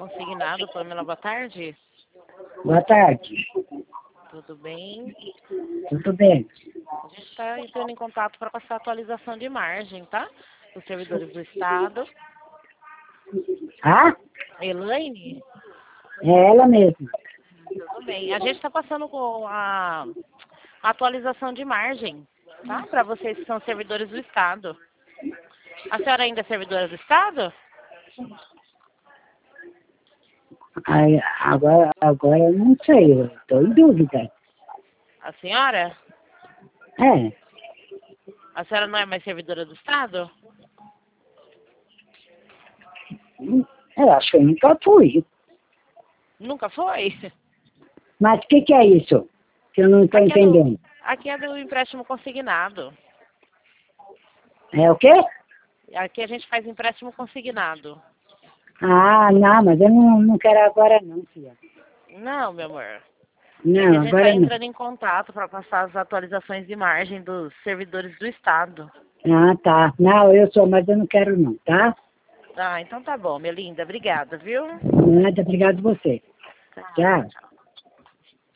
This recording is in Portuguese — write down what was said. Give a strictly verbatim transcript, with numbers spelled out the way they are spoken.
Consignado, Pamela, boa tarde. Boa tarde. Tudo bem? Tudo bem? A gente está entrando em contato para passar a atualização de margem, tá? Dos servidores do Estado. Ah? Elaine? É ela mesma. Tudo bem. A gente está passando com a atualização de margem, tá? Para vocês que são servidores do Estado. A senhora ainda é servidora do Estado? Aí, agora, agora eu não sei, eu estou em dúvida. A senhora? É, A senhora não é mais servidora do Estado? eu acho que eu nunca fui. Nunca foi? Mas o que, que é isso? Que eu não estou Aqui é, do, entendendo. aqui é do empréstimo consignado. É o quê? Aqui a gente faz empréstimo consignado. Ah, não, mas eu não, não quero agora não, filha. Não, meu amor. É que Não, a gente está agora não. entrando em contato para passar as atualizações de margem dos servidores do Estado. Ah, tá. Não, eu sou, mas eu não quero não, tá? Ah, então tá bom, minha linda. Obrigada, viu? Nada, obrigado a você. Tchau, Tchau. tchau.